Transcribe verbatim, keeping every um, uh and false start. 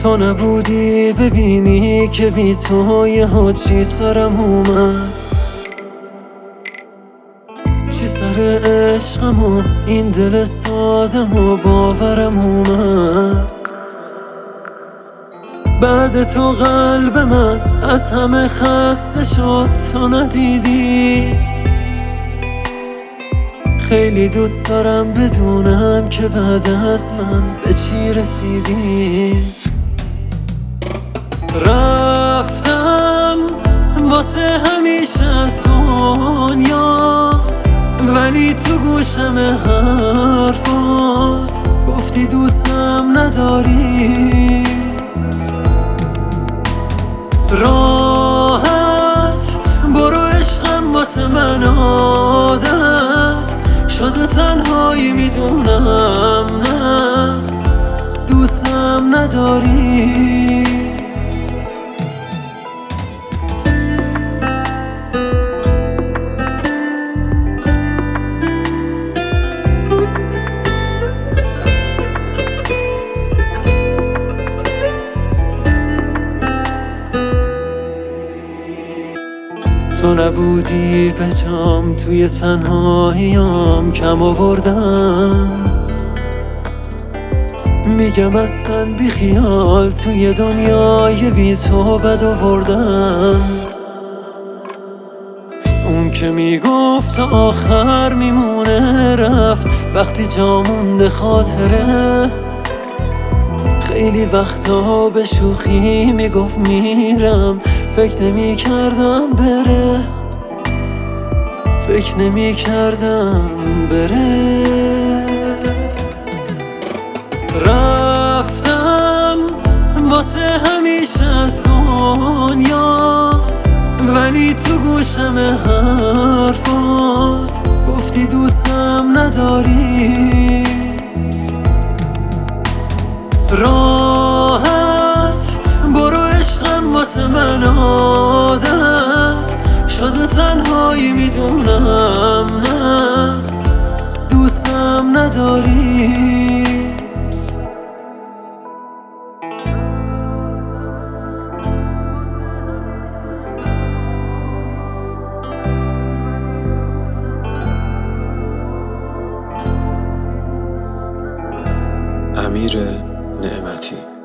تو نبودی ببینی که بی تو یه حاجی سرم اومد. چی سر عشقم و این دل سادم و باورم اومد. بعد تو قلب من از همه خسته شد، تو ندیدی. خیلی دوست دارم بدونم که بعد از من به چی رسیدی. رفتم واسه همیشه از دنیات، ولی تو گوشم حرفات گفتی دوستم نداری. راحت برو عشقم واسه من عادت شده، تنهایی میدونم نه دوستم نداری. تو نبودی به جام، توی تنهاییام کم آوردم. میگم اصلا بی خیال توی دنیای بی تو بد آوردم. اون که میگفت آخر میمونه رفت، وقتی جا مونده خاطره. خیلی وقتا به شوخی میگفت میرم، فکر نمی کردم بره، فکر نمی کردم بره. رفتم واسه همیشه از دنیات، ولی تو گوشم حرفات گفتی دوستم نداری. راحت برو عشقم واسه من عادت شده، تنهایی میدونم نه دوستم نداری. امیر نعمتی.